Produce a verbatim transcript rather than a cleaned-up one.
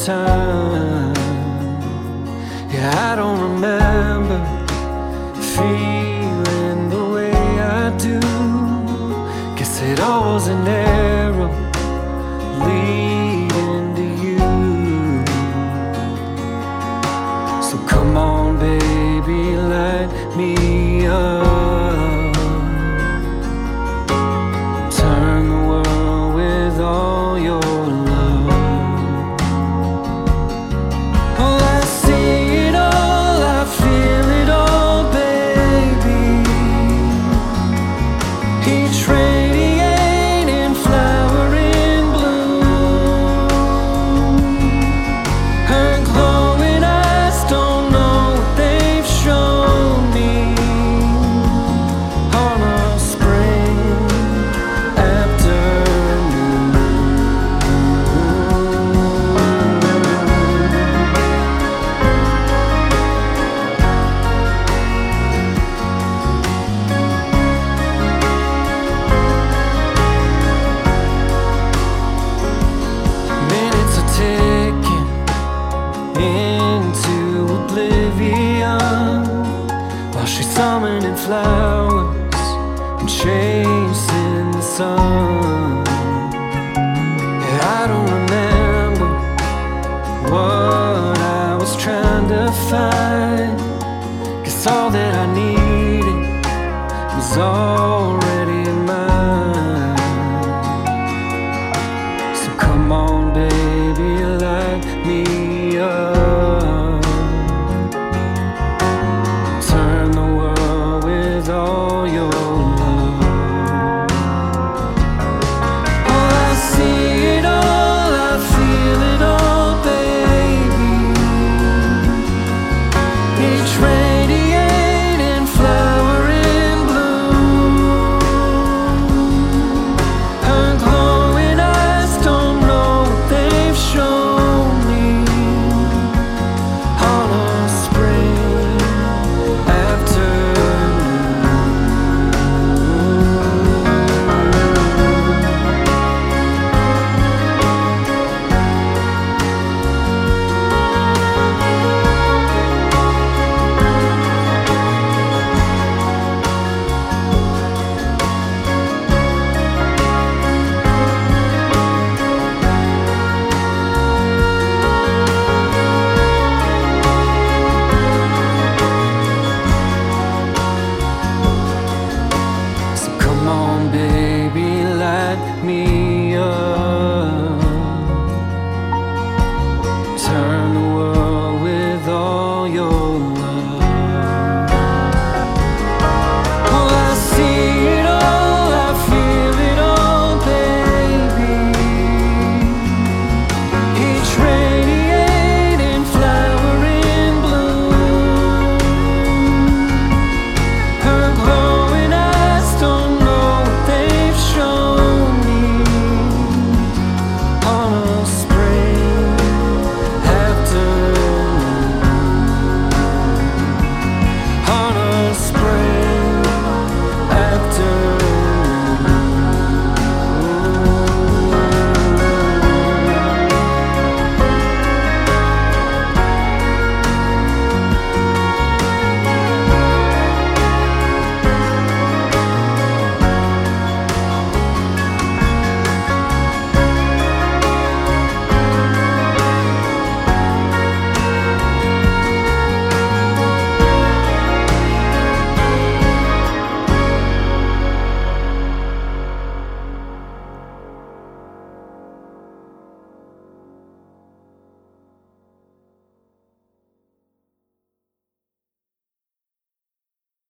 time. Yeah, I don't remember feeling the way I do. Guess it all was an arrow leading to you. So come on, baby, light me up. Turn the world with all your love. Oh, I see it all, I feel it all, baby. Each radiating flower in bloom. Her glowing eyes don't know what they've shown me. On a spring afternoon. Minutes are ticking into oblivion while she's summoning flowers and chasing the sun. Yeah, I don't remember what I was trying to find. Guess all that I needed was already mine. So come on,